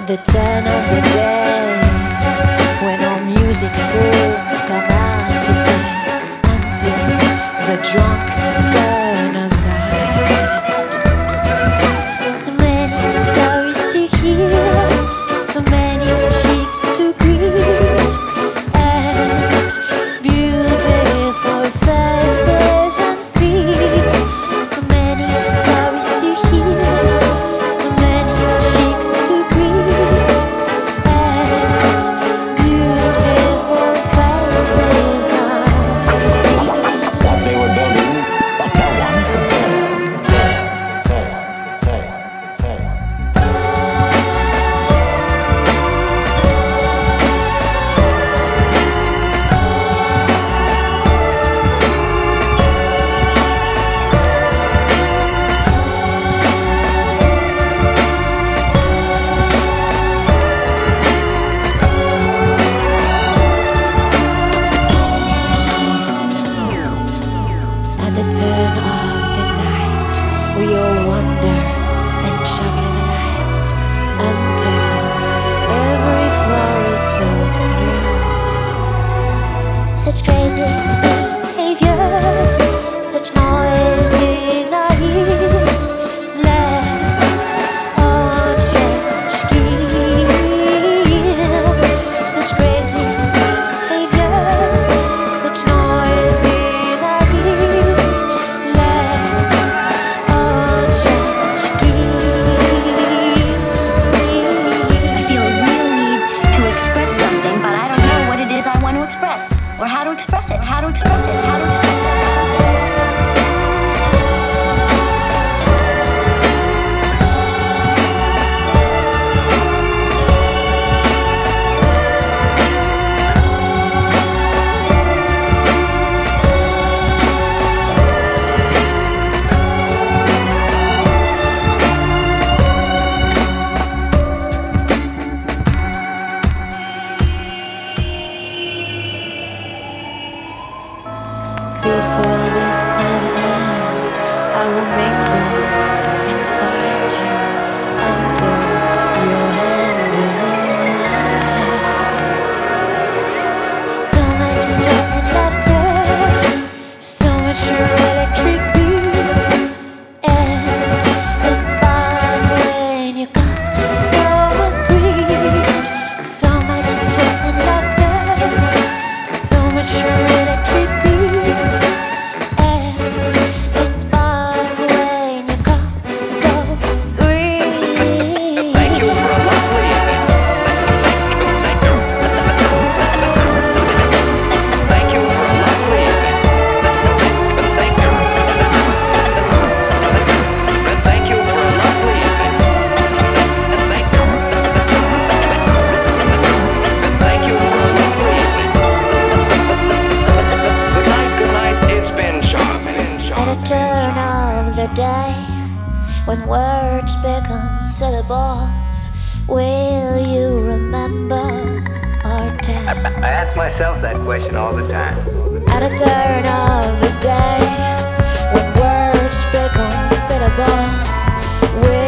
The turn of the day, when all music fools come out to play, until the drunk turn of night. So many stories to hear, so many cheeks to greet, and beautiful faces unseen. So many stories to hear, so many cheeks to greet, and beautiful faces unseen. What they were building, but no one could say. At the turn of the night, we all wander and juggle in the lights until every floor is sold through. Such crazy behaviors, such noise in our ears. Let's all change gear. Such crazy behaviors, such noise in our ears. Let's all change gear. I feel a real need to express something, but I don't know what it is I want to express, or how to express it, how to express it, how to express it. Before this night ends, I will mingle and find you until your hand is in mine. So much sweat and laughter, so much electric beats, and a spark when you come so sweet. So much sweat and laughter, so much electric beats, and a spark when you come so sweet. Thank you for a lovely evening. Thank you for a lovely evening. Thank you. Thank you for a lovely evening. Thank you. Thank you for a lovely evening. Good night, it's been charming. At a turn of the day, when words become syllables, will you remember our day? I ask myself that question all the time. At a turn of the day, when words become syllables, will